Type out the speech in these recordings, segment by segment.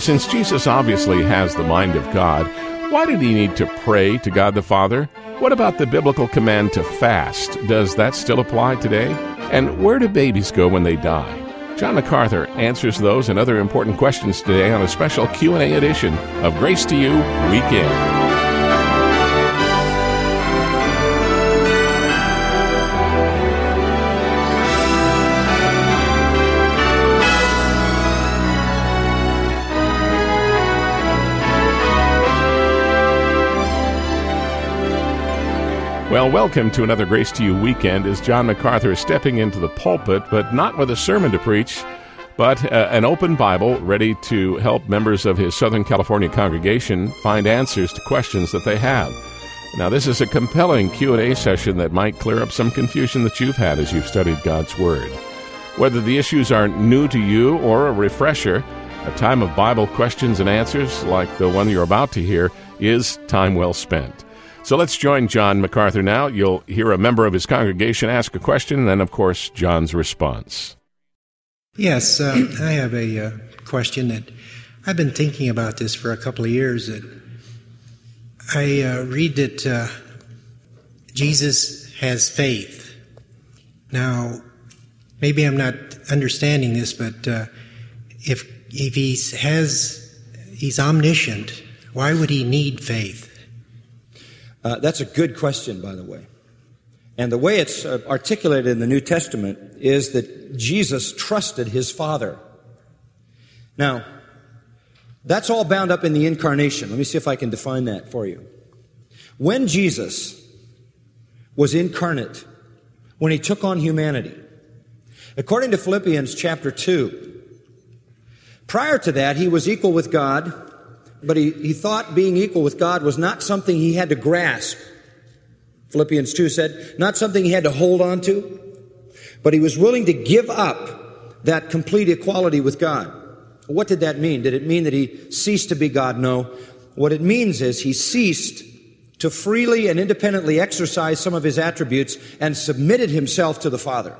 Since Jesus obviously has the mind of God, why did he need to pray to God the Father? What about the biblical command to fast? Does that still apply today? And where do babies go when they die? John MacArthur answers those and other important questions today on a special Q&A edition of Grace to You Weekend. Well, welcome to another Grace to You Weekend as John MacArthur is stepping into the pulpit, but not with a sermon to preach, but an open Bible ready to help members of his Southern California congregation find answers to questions that they have. Now, this is a compelling Q&A session that might clear up some confusion that you've had as you've studied God's Word. Whether the issues are new to you or a refresher, a time of Bible questions and answers like the one you're about to hear is time well spent. So let's join John MacArthur now. You'll hear a member of his congregation ask a question, and then, of course, John's response. Yes, I have a question that I've been thinking about this for a couple of years. I read that Jesus has faith. Now, maybe I'm not understanding this, but if he's omniscient, why would he need faith? That's a good question, by the way. And the way it's articulated in the New Testament is that Jesus trusted his Father. Now, that's all bound up in the incarnation. Let me see if I can define that for you. When Jesus was incarnate, when he took on humanity, according to Philippians chapter 2, prior to that, he was equal with God, but he thought being equal with God was not something he had to grasp. Philippians 2 said, not something he had to hold on to, but he was willing to give up that complete equality with God. What did that mean? Did it mean that he ceased to be God? No. What it means is he ceased to freely and independently exercise some of his attributes and submitted himself to the Father.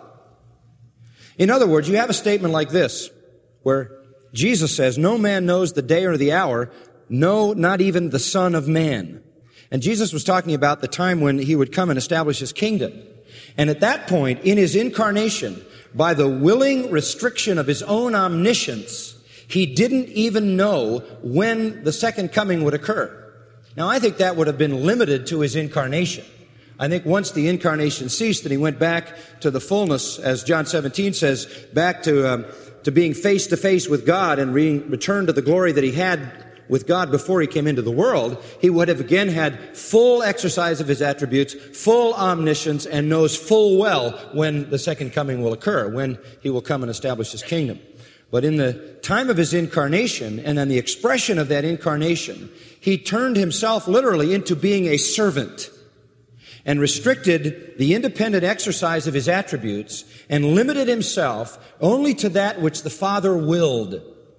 In other words, you have a statement like this, where Jesus says, no man knows the day or the hour, no, not even the Son of Man. And Jesus was talking about the time when he would come and establish his kingdom. And at that point, in his incarnation, by the willing restriction of his own omniscience, he didn't even know when the second coming would occur. Now, I think that would have been limited to his incarnation. I think once the incarnation ceased and he went back to the fullness, as John 17 says, back to being face to face with God and returned to the glory that he had with God before he came into the world, he would have again had full exercise of his attributes, full omniscience, and knows full well when the second coming will occur, when he will come and establish his kingdom. But in the time of his incarnation, and then the expression of that incarnation, he turned himself literally into being a servant and restricted the independent exercise of his attributes and limited himself only to that which the Father willed.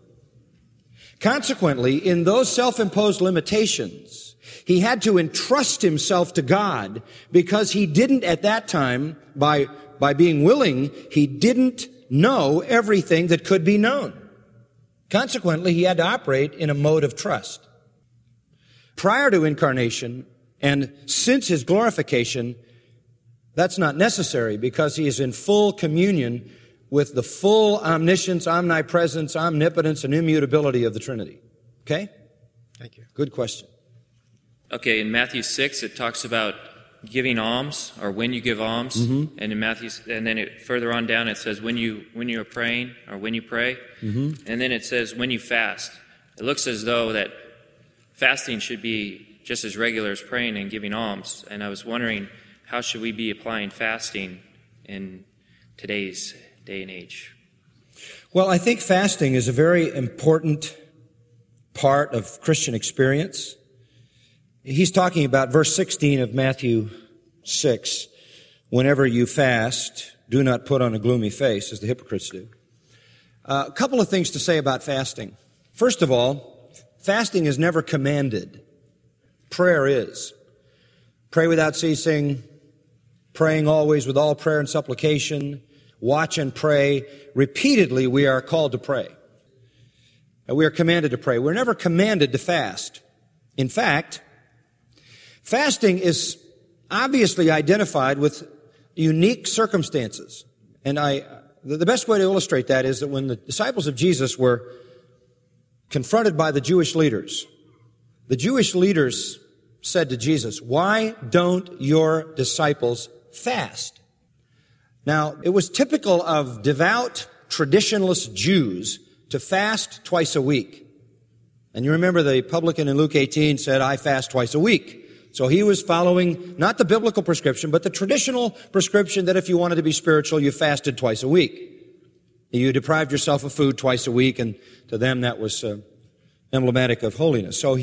Consequently, in those self-imposed limitations, he had to entrust himself to God because he didn't at that time, by being willing, he didn't know everything that could be known. Consequently, he had to operate in a mode of trust. Prior to incarnation and since his glorification, that's not necessary because he is in full communion with the full omniscience, omnipresence, omnipotence, and immutability of the Trinity. Okay? Thank you. Good question. Okay, in Matthew 6, it talks about giving alms, or when you give alms. Mm-hmm. And in Matthew, and then further on down, it says when you are praying, or when you pray. Mm-hmm. And then it says when you fast. It looks as though that fasting should be just as regular as praying and giving alms. And I was wondering, how should we be applying fasting in today's day and age? Well, I think fasting is a very important part of Christian experience. He's talking about verse 16 of Matthew 6. Whenever you fast, do not put on a gloomy face, as the hypocrites do. A couple of things to say about fasting. First of all, fasting is never commanded. Prayer is. Pray without ceasing, praying always with all prayer and supplication, watch and pray. Repeatedly, we are called to pray. We are commanded to pray. We're never commanded to fast. In fact, fasting is obviously identified with unique circumstances. And the best way to illustrate that is that when the disciples of Jesus were confronted by the Jewish leaders said to Jesus, "Why don't your disciples fast?" Now, it was typical of devout, traditionalist Jews to fast twice a week. And you remember the publican in Luke 18 said, "I fast twice a week." So he was following not the biblical prescription, but the traditional prescription that if you wanted to be spiritual, you fasted twice a week. You deprived yourself of food twice a week, and to them that was emblematic of holiness. So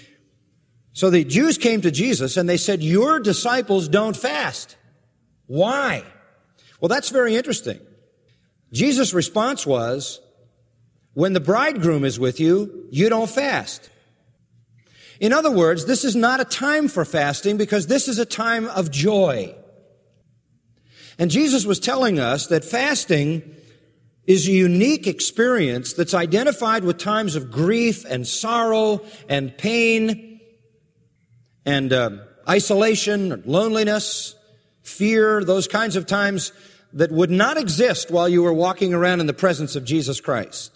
the Jews came to Jesus and they said, "Your disciples don't fast. Why?" Well, that's very interesting. Jesus' response was, "When the bridegroom is with you, you don't fast." In other words, this is not a time for fasting because this is a time of joy. And Jesus was telling us that fasting is a unique experience that's identified with times of grief and sorrow and pain and isolation, loneliness, fear, those kinds of times that would not exist while you were walking around in the presence of Jesus Christ.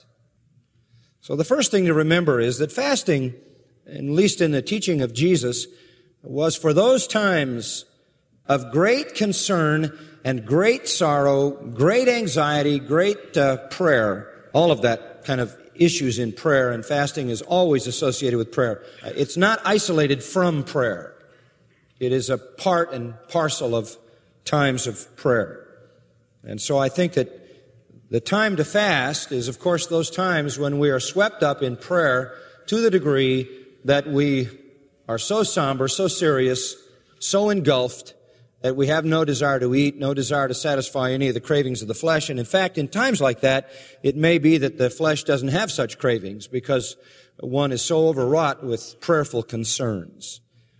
So the first thing to remember is that fasting, at least in the teaching of Jesus, was for those times of great concern and great sorrow, great anxiety, great prayer, all of that kind of issues in prayer, and fasting is always associated with prayer. It's not isolated from prayer. It is a part and parcel of times of prayer. And so I think that the time to fast is, of course, those times when we are swept up in prayer to the degree that we are so somber, so serious, so engulfed that we have no desire to eat, no desire to satisfy any of the cravings of the flesh. And in fact, in times like that, it may be that the flesh doesn't have such cravings because one is so overwrought with prayerful concerns.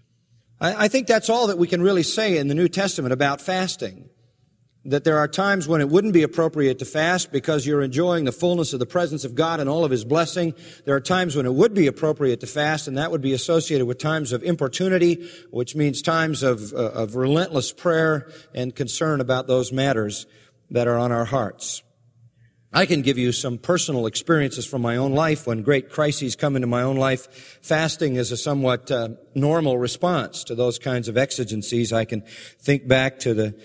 I think that's all that we can really say in the New Testament about fasting. That there are times when it wouldn't be appropriate to fast because you're enjoying the fullness of the presence of God and all of His blessing. There are times when it would be appropriate to fast, and that would be associated with times of importunity, which means times of relentless prayer and concern about those matters that are on our hearts. I can give you some personal experiences from my own life. When great crises come into my own life, fasting is a somewhat normal response to those kinds of exigencies. I can think back to the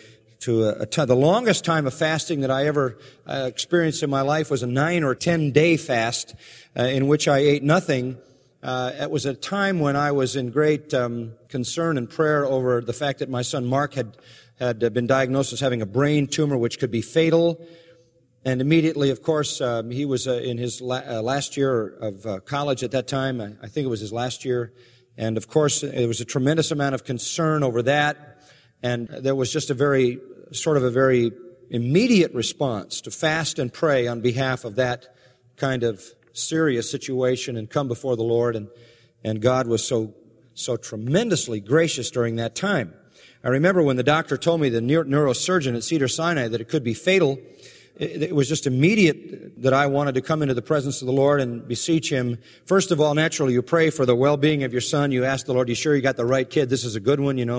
longest time of fasting that I ever experienced in my life was a 9 or 10 day fast in which I ate nothing. It was a time when I was in great concern and prayer over the fact that my son Mark had been diagnosed as having a brain tumor which could be fatal. And immediately, of course, he was in his last year of college at that time. I think it was his last year. And of course, there was a tremendous amount of concern over that. And there was just a very immediate response to fast and pray on behalf of that kind of serious situation and come before the Lord. And God was so tremendously gracious during that time. I remember when the doctor told me, the neurosurgeon at Cedars-Sinai, that it could be fatal. It was just immediate that I wanted to come into the presence of the Lord and beseech Him. First of all, naturally, you pray for the well-being of your son. You ask the Lord, "You sure you got the right kid? This is a good one. You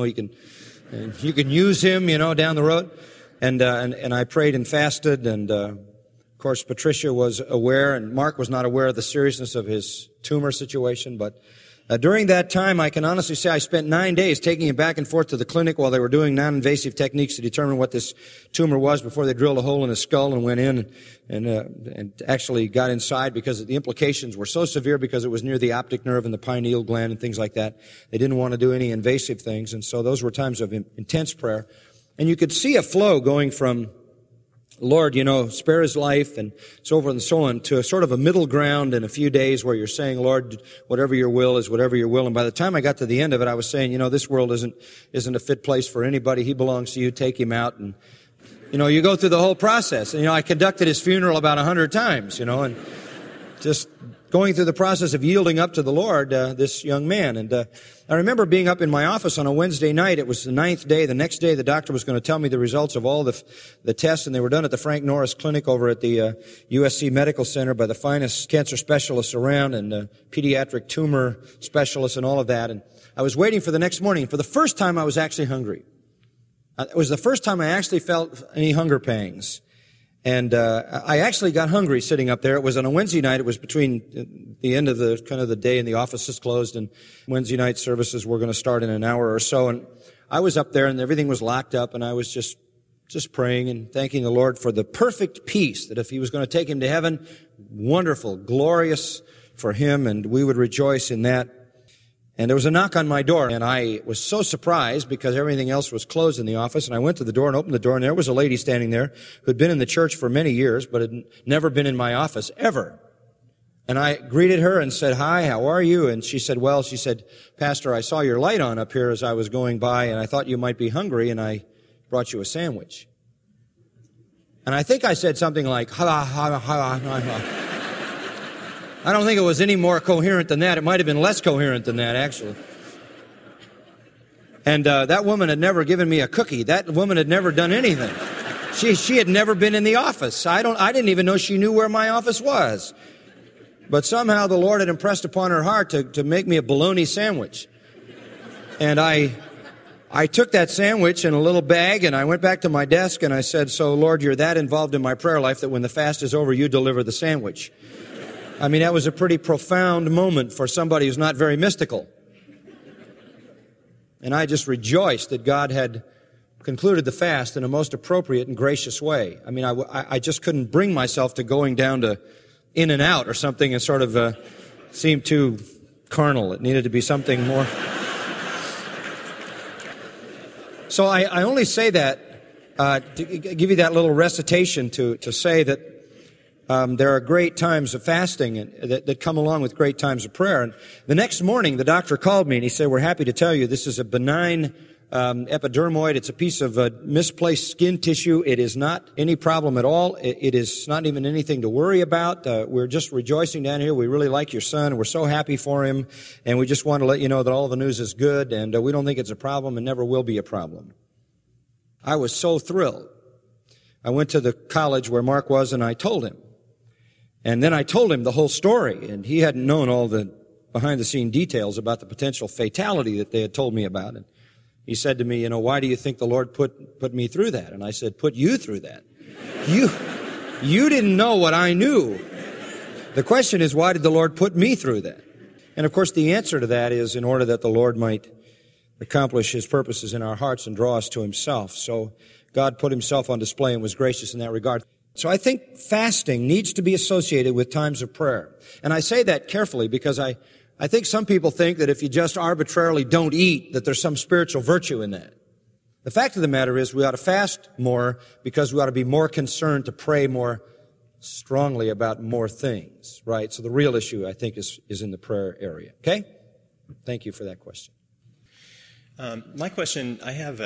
can use him, down the road." And I prayed and fasted. And, of course, Patricia was aware, and Mark was not aware of the seriousness of his tumor situation. But during that time, I can honestly say I spent 9 days taking him back and forth to the clinic while they were doing non-invasive techniques to determine what this tumor was before they drilled a hole in his skull and went in and actually got inside because the implications were so severe because it was near the optic nerve and the pineal gland and things like that. They didn't want to do any invasive things, and so those were times of intense prayer. And you could see a flow going from, "Lord, spare his life," and so forth and so on, to a sort of a middle ground in a few days where you're saying, "Lord, whatever your will is whatever your will." And by the time I got to the end of it, I was saying, this world isn't a fit place for anybody. He belongs to you. Take him out. And, you go through the whole process. And, I conducted his funeral about 100 times, and just going through the process of yielding up to the Lord, this young man. And I remember being up in my office on a Wednesday night. It was the 9th day. The next day, the doctor was going to tell me the results of all the tests, and they were done at the Frank Norris Clinic over at the USC Medical Center by the finest cancer specialists around, and pediatric tumor specialists and all of that. And I was waiting for the next morning. For the first time, I was actually hungry. It was the first time I actually felt any hunger pangs. And I actually got hungry sitting up there. It was on a Wednesday night. It was between the end of the day, and the offices closed, and Wednesday night services were going to start in an hour or so. And I was up there, and everything was locked up, and I was just praying and thanking the Lord for the perfect peace, that if He was going to take him to heaven, wonderful, glorious for him, and we would rejoice in that. And there was a knock on my door, and I was so surprised because everything else was closed in the office. And I went to the door and opened the door, and there was a lady standing there who'd been in the church for many years, but had never been in my office, ever. And I greeted her and said, "Hi, how are you?" And she said, "Pastor, I saw your light on up here as I was going by, and I thought you might be hungry, and I brought you a sandwich." And I think I said something like, "Ha, ha, ha, ha, ha, ha." I don't think it was any more coherent than that. It might have been less coherent than that, actually. And that woman had never given me a cookie. That woman had never done anything. She had never been in the office. I didn't even know she knew where my office was. But somehow the Lord had impressed upon her heart to make me a bologna sandwich. And I took that sandwich in a little bag, and I went back to my desk, and I said, "So, Lord, you're that involved in my prayer life that when the fast is over, you deliver the sandwich." I mean, that was a pretty profound moment for somebody who's not very mystical. And I just rejoiced that God had concluded the fast in a most appropriate and gracious way. I mean, I just couldn't bring myself to going down to In-N-Out or something and sort of seemed too carnal. It needed to be something more. So I only say that to give you that little recitation to say that there are great times of fasting that come along with great times of prayer. And the next morning, the doctor called me and he said, "We're happy to tell you this is a benign epidermoid. It's a piece of misplaced skin tissue. It is not any problem at all. It is not even anything to worry about. We're just rejoicing down here. We really like your son, and we're so happy for him. And we just want to let you know that all the news is good, and we don't think it's a problem and never will be a problem." I was so thrilled. I went to the college where Mark was, and I told him. And then I told him the whole story, and he hadn't known all the behind-the-scene details about the potential fatality that they had told me about. And he said to me, "Why do you think the Lord put me through that?" And I said, "Put you through that? You didn't know what I knew. The question is, why did the Lord put me through that?" And of course, the answer to that is in order that the Lord might accomplish His purposes in our hearts and draw us to Himself. So God put Himself on display and was gracious in that regard. So I think fasting needs to be associated with times of prayer. And I say that carefully because I think some people think that if you just arbitrarily don't eat, that there's some spiritual virtue in that. The fact of the matter is we ought to fast more because we ought to be more concerned to pray more strongly about more things, right? So the real issue, I think, is in the prayer area. Okay? Thank you for that question. My question, I have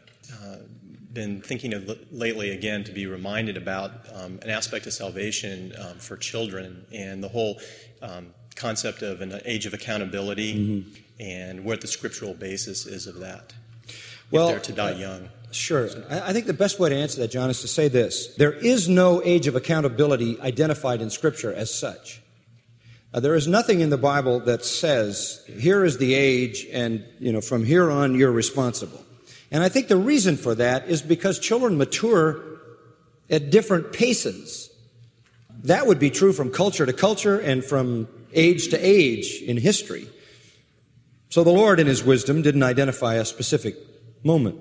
been thinking of lately again to be reminded about an aspect of salvation for children and the whole concept of an age of accountability and what the scriptural basis is of that. Well, if they're to die young. Sure. I think the best way to answer that, John, is to say this. There is no age of accountability identified in Scripture as such. There is nothing in the Bible that says, here is the age and, from here on you're responsible. And I think the reason for that is because children mature at different paces. That would be true from culture to culture and from age to age in history. So the Lord, in His wisdom, didn't identify a specific moment.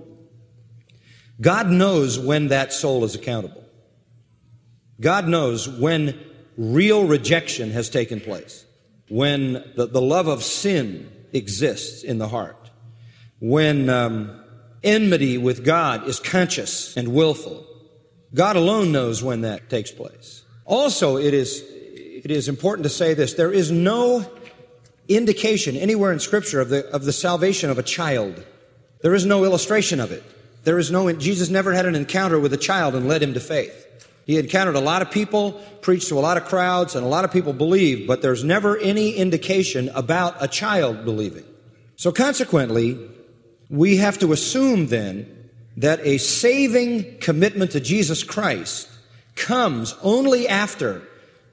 God knows when that soul is accountable. God knows when real rejection has taken place, when the love of sin exists in the heart, when enmity with God is conscious and willful. God alone knows when that takes place. Also, it is important to say this. There is no indication anywhere in Scripture of the salvation of a child. There is no illustration of it. Jesus never had an encounter with a child and led him to faith. He encountered a lot of people, preached to a lot of crowds, and a lot of people believed, but there's never any indication about a child believing. So consequently, we have to assume then that a saving commitment to Jesus Christ comes only after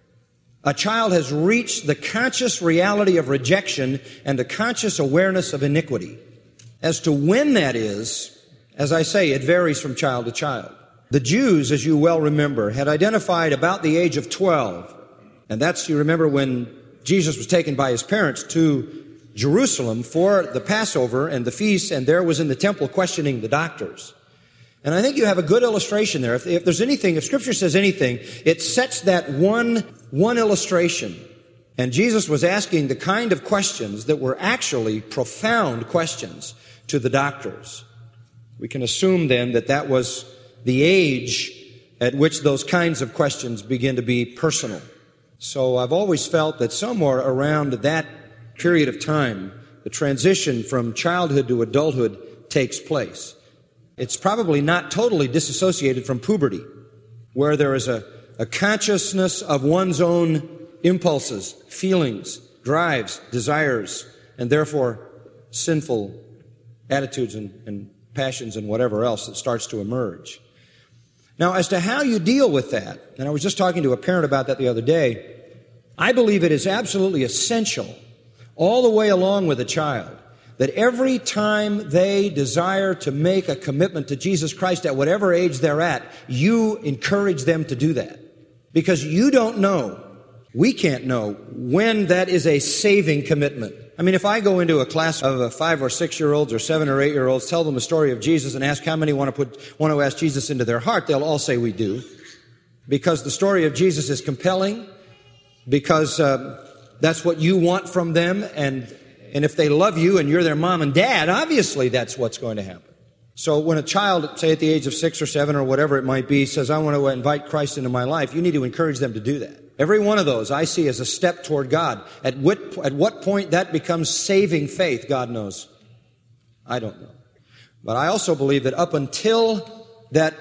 a child has reached the conscious reality of rejection and a conscious awareness of iniquity. As to when that is, as I say, it varies from child to child. The Jews, as you well remember, had identified about the age of 12, and that's, you remember, when Jesus was taken by his parents to Jerusalem for the Passover and the feast, and there was in the temple questioning the doctors. And I think you have a good illustration there. If there's anything, if Scripture says anything, it sets that one illustration. And Jesus was asking the kind of questions that were actually profound questions to the doctors. We can assume then that that was the age at which those kinds of questions begin to be personal. So I've always felt that somewhere around that period of time, the transition from childhood to adulthood takes place. It's probably not totally disassociated from puberty, where there is a consciousness of one's own impulses, feelings, drives, desires, and therefore sinful attitudes and passions and whatever else that starts to emerge. Now, as to how you deal with that, and I was just talking to a parent about that the other day, I believe it is absolutely essential all the way along with a child that every time they desire to make a commitment to Jesus Christ at whatever age they're at, you encourage them to do that. Because you don't know, we can't know, when that is a saving commitment. I mean, if I go into a class of 5 or 6 year olds or 7 or 8 year olds, tell them the story of Jesus and ask how many want to ask Jesus into their heart, they'll all say we do. Because the story of Jesus is compelling, because that's what you want from them, and if they love you and you're their mom and dad, obviously that's what's going to happen. So when a child, say at the age of 6 or 7 or whatever it might be, says, I want to invite Christ into my life, you need to encourage them to do that. Every one of those I see as a step toward God. At what point that becomes saving faith, God knows. I don't know. But I also believe that up until that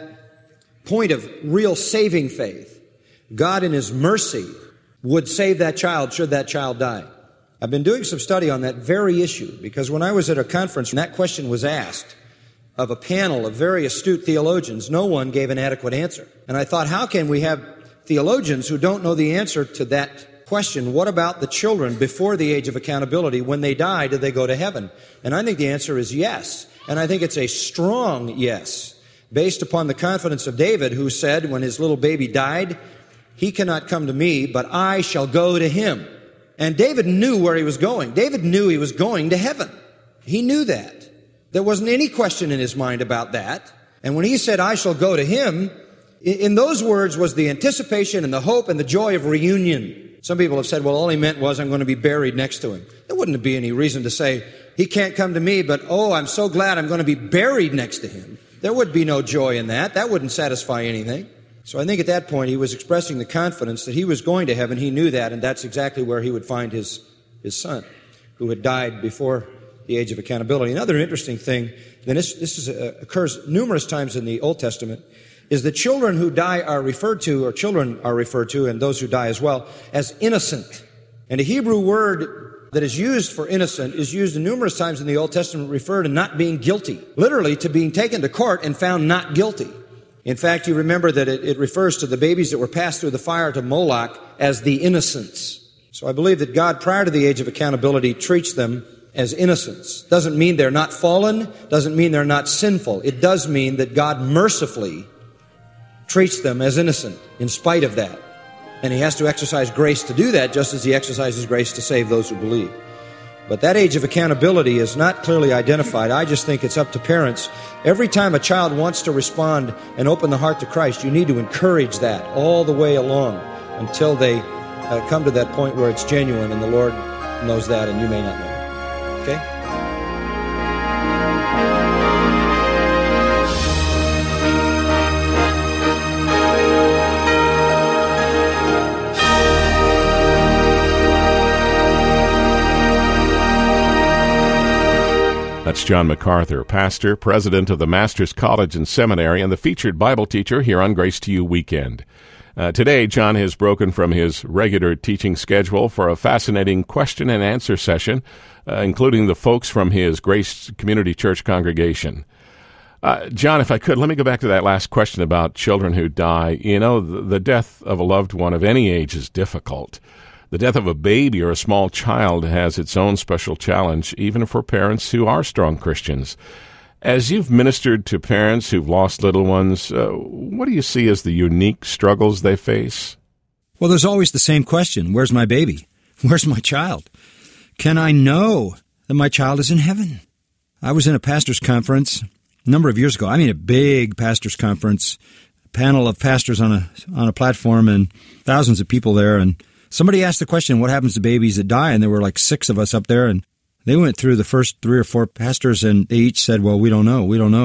point of real saving faith, God in His mercy would save that child should that child die. I've been doing some study on that very issue, because when I was at a conference and that question was asked of a panel of very astute theologians, no one gave an adequate answer. And I thought, how can we have theologians who don't know the answer to that question? What about the children before the age of accountability? When they die, do they go to heaven? And I think the answer is yes. And I think it's a strong yes, based upon the confidence of David, who said when his little baby died, he cannot come to me, but I shall go to him. And David knew where he was going. David knew he was going to heaven. He knew that. There wasn't any question in his mind about that. And when he said, I shall go to him, in those words was the anticipation and the hope and the joy of reunion. Some people have said, well, all he meant was I'm going to be buried next to him. There wouldn't be any reason to say, he can't come to me, but oh, I'm so glad I'm going to be buried next to him. There would be no joy in that. That wouldn't satisfy anything. So I think at that point he was expressing the confidence that he was going to heaven. He knew that, and that's exactly where he would find his son, who had died before the age of accountability. Another interesting thing, and this occurs numerous times in the Old Testament, is that children who die are referred to, or children are referred to, and those who die as well, as innocent. And a Hebrew word that is used for innocent is used numerous times in the Old Testament, refer to not being guilty. Literally, to being taken to court and found not guilty. In fact, you remember that it refers to the babies that were passed through the fire to Moloch as the innocents. So I believe that God, prior to the age of accountability, treats them as innocents. Doesn't mean they're not fallen, doesn't mean they're not sinful. It does mean that God mercifully treats them as innocent in spite of that. And He has to exercise grace to do that, just as He exercises grace to save those who believe. But that age of accountability is not clearly identified. I just think it's up to parents. Every time a child wants to respond and open the heart to Christ, you need to encourage that all the way along until they come to that point where it's genuine, and the Lord knows that and you may not know it. Okay? That's John MacArthur, pastor, president of the Master's College and Seminary, and the featured Bible teacher here on Grace to You Weekend. Today, John has broken from his regular teaching schedule for a fascinating question and answer session, including the folks from his Grace Community Church congregation. John, if I could, let me go back to that last question about children who die. You know, the death of a loved one of any age is difficult. The death of a baby or a small child has its own special challenge, even for parents who are strong Christians. As you've ministered to parents who've lost little ones, what do you see as the unique struggles they face? Well, there's always the same question. Where's my baby? Where's my child? Can I know that my child is in heaven? I was in a pastor's conference a number of years ago. I mean, a big pastor's conference, a panel of pastors on a platform and thousands of people there. And somebody asked the question, what happens to babies that die? And there were like 6 of us up there, and they went through the first 3 or 4 pastors, and they each said, well, we don't know.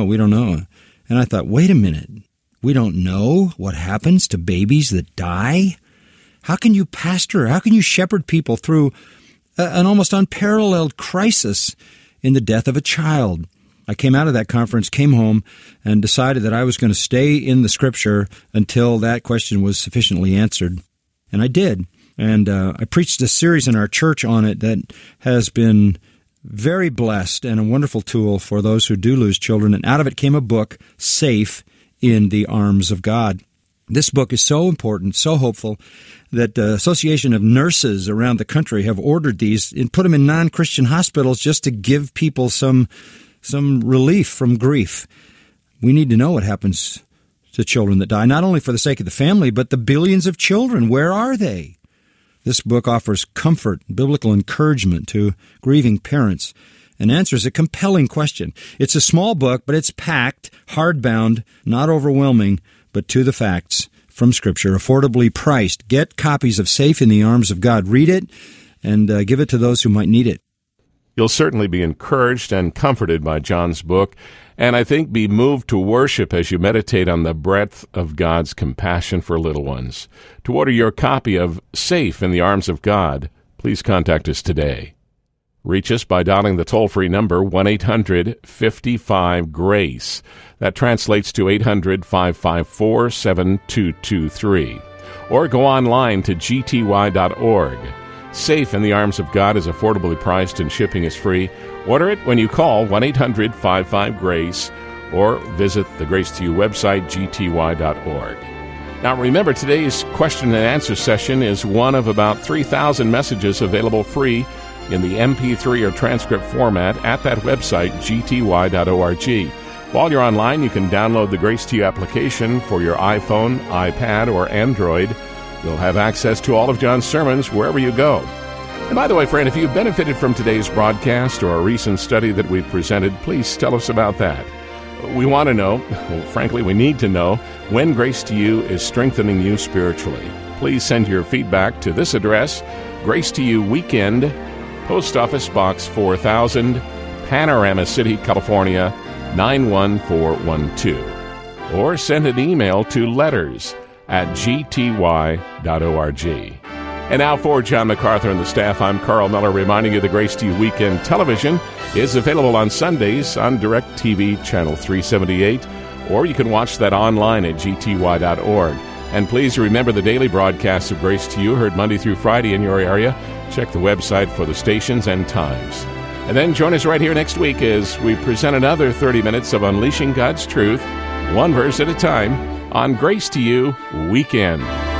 And I thought, wait a minute. We don't know what happens to babies that die? How can you pastor? How can you shepherd people through an almost unparalleled crisis in the death of a child? I came out of that conference, came home, and decided that I was going to stay in the Scripture until that question was sufficiently answered. And I did. And I preached a series in our church on it that has been very blessed and a wonderful tool for those who do lose children. And out of it came a book, Safe in the Arms of God. This book is so important, so hopeful, that the Association of Nurses around the country have ordered these and put them in non-Christian hospitals just to give people some relief from grief. We need to know what happens to children that die, not only for the sake of the family, but the billions of children. Where are they? This book offers comfort, biblical encouragement to grieving parents, and answers a compelling question. It's a small book, but it's packed, hardbound, not overwhelming, but to the facts from Scripture, affordably priced. Get copies of Safe in the Arms of God. Read it and give it to those who might need it. You'll certainly be encouraged and comforted by John's book, and I think be moved to worship as you meditate on the breadth of God's compassion for little ones. To order your copy of Safe in the Arms of God, please contact us today. Reach us by dialing the toll-free number 1-800-55-GRACE. That translates to 800-554-7223. Or go online to gty.org. Safe in the Arms of God is affordably priced and shipping is free. Order it when you call 1-800-55-GRACE or visit the Grace to You website, gty.org. Now remember, today's question and answer session is one of about 3,000 messages available free in the MP3 or transcript format at that website, gty.org. While you're online, you can download the Grace to You application for your iPhone, iPad, or Android. You'll have access to all of John's sermons wherever you go. And by the way, friend, if you benefited from today's broadcast or a recent study that we've presented, please tell us about that. We want to know, frankly, we need to know, when Grace to You is strengthening you spiritually. Please send your feedback to this address, Grace to You Weekend, Post Office Box 4000, Panorama City, California, 91412. Or send an email to letters@gty.org. And now for John MacArthur and the staff, I'm Carl Miller, reminding you the Grace to You Weekend television is available on Sundays on DirecTV Channel 378, or you can watch that online at gty.org. And please remember the daily broadcasts of Grace to You, heard Monday through Friday in your area. Check the website for the stations and times. And then join us right here next week as we present another 30 minutes of Unleashing God's Truth, one verse at a time, on Grace to You Weekend.